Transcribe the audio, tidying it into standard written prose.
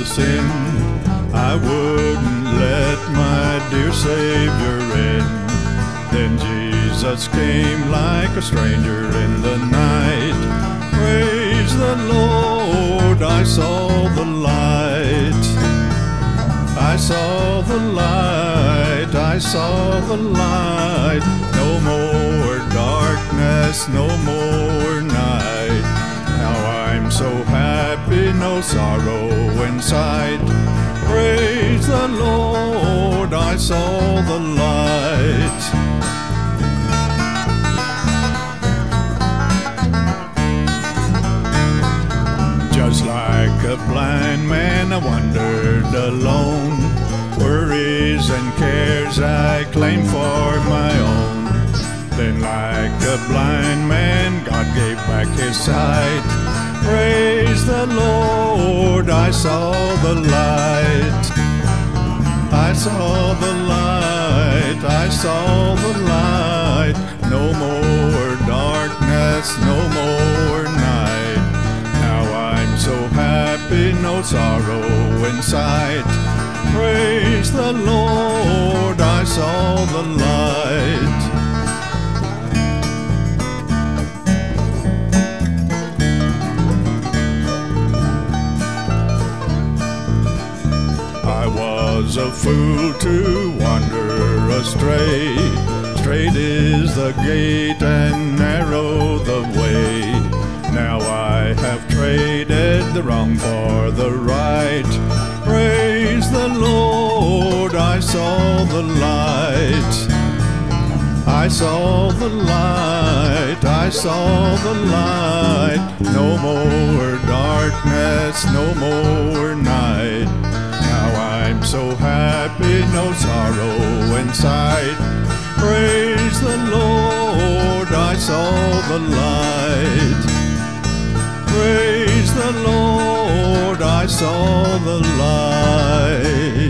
sin. I wouldn't let my dear Savior in. Then Jesus came like a stranger in the night. Praise the Lord, I saw the light. I saw the light, I saw the light. No more darkness, no more night. Now I'm so happy, no sorrow in sight. Praise the Lord, I saw the light. Just like a blind man, I wandered alone. Worries and cares I claimed for my own. Then like a blind man, God gave back his sight. Praise the Lord, I saw the light. I saw the light, I saw the light. No more darkness, no more night. Now I'm so happy, no sorrow in sight. Praise the Lord, I saw the light. I was a fool to wander astray. Straight is the gate and narrow the way. Now I have traded the wrong for the right. Praise the Lord, I saw the light. I saw the light, I saw the light. No more darkness, no more night. Now I'm so happy, no sorrow in sight. Praise the Lord, I saw the light. Praise the Lord, I saw the light.